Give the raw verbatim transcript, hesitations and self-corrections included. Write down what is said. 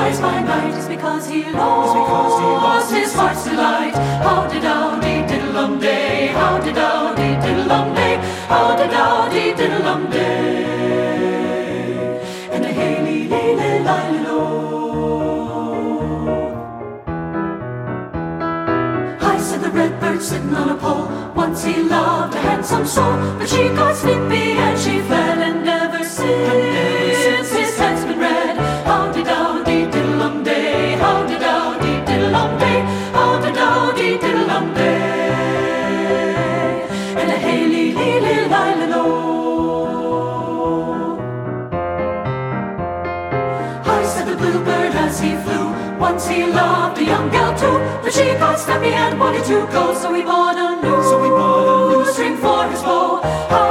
cries by night is because he lost, because he lost his heart's delight. Howdy-dowdy-diddle-um-day, howdy-dowdy-diddle-um-day, howdy-dowdy-diddle-um-day. And a hey-lee-lee-lee-lie-lee-lo. Hi, said the redbird sitting on a pole. Once he loved a handsome soul, but she got sleepy and she fled, and ever since his head's been red. Howdy-dowdy-diddle-um-day, howdy-dowdy-diddle-um-day, howdy-dowdy-diddle-um-day. And a hey-lee-lee-lee-lie-lee-lo. Hi, said the bluebird as he flew. Once he loved a young gal too, but she got snappy and wanted to go, so he bought a new, so he bought a new string for his bow.